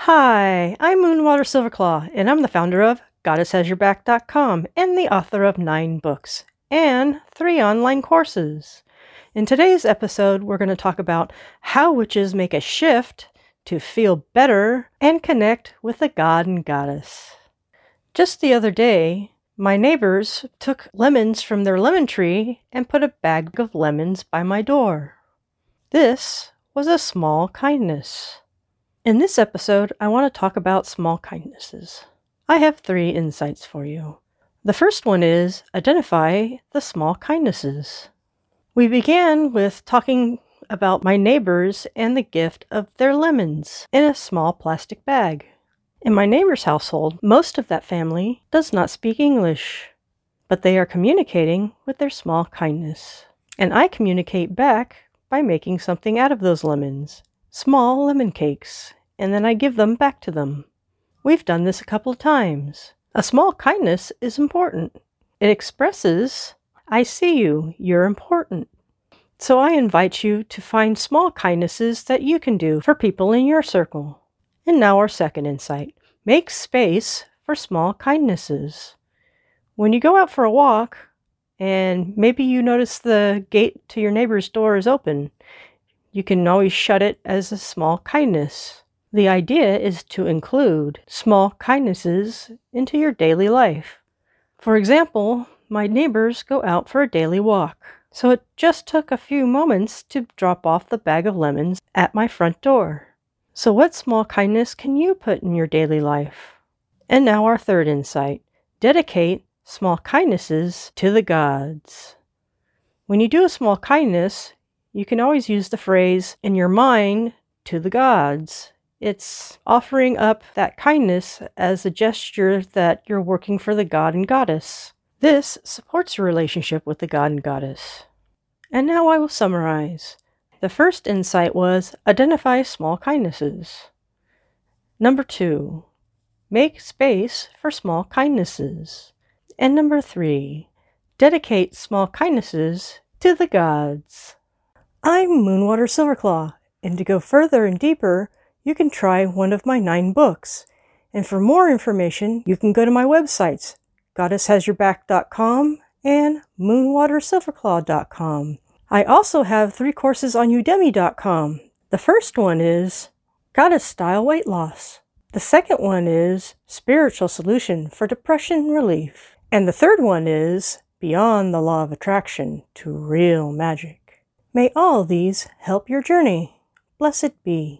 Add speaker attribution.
Speaker 1: Hi, I'm Moonwater Silverclaw, and I'm the founder of GoddessHasYourBack.com and the author of 9 books and 3 online courses. In today's episode, we're going to talk about how witches make a shift to feel better and connect with the god and goddess. Just the other day, my neighbors took lemons from their lemon tree and put a bag of lemons by my door. This was a small kindness. In this episode, I want to talk about small kindnesses. I have 3 insights for you. The first one is identify the small kindnesses. We began with talking about my neighbors and the gift of their lemons in a small plastic bag. In my neighbor's household, most of that family does not speak English, but they are communicating with their small kindness. And I communicate back by making something out of those lemons. Small lemon cakes, and then I give them back to them. We've done this a couple of times. A small kindness is important. It expresses, I see you, you're important. So I invite you to find small kindnesses that you can do for people in your circle. And now our second insight. Make space for small kindnesses. When you go out for a walk, and maybe you notice the gate to your neighbor's door is open, you can always shut it as a small kindness. The idea is to include small kindnesses into your daily life. For example, my neighbors go out for a daily walk, so it just took a few moments to drop off the bag of lemons at my front door. So what small kindness can you put in your daily life? And now our third insight. Dedicate small kindnesses to the gods. When you do a small kindness, you can always use the phrase in your mind to the gods. It's offering up that kindness as a gesture that you're working for the god and goddess. This supports your relationship with the god and goddess. And now I will summarize. The first insight was identify small kindnesses. Number 2, make space for small kindnesses. And number 3, dedicate small kindnesses to the gods. I'm Moonwater Silverclaw, and to go further and deeper, you can try one of my 9 books. And for more information, you can go to my websites, GoddessHasYourBack.com and MoonwaterSilverclaw.com. I also have 3 courses on Udemy.com. The first one is Goddess Style Weight Loss. The second one is Spiritual Solution for Depression Relief. And the third one is Beyond the Law of Attraction to Real Magic. May all these help your journey. Blessed be.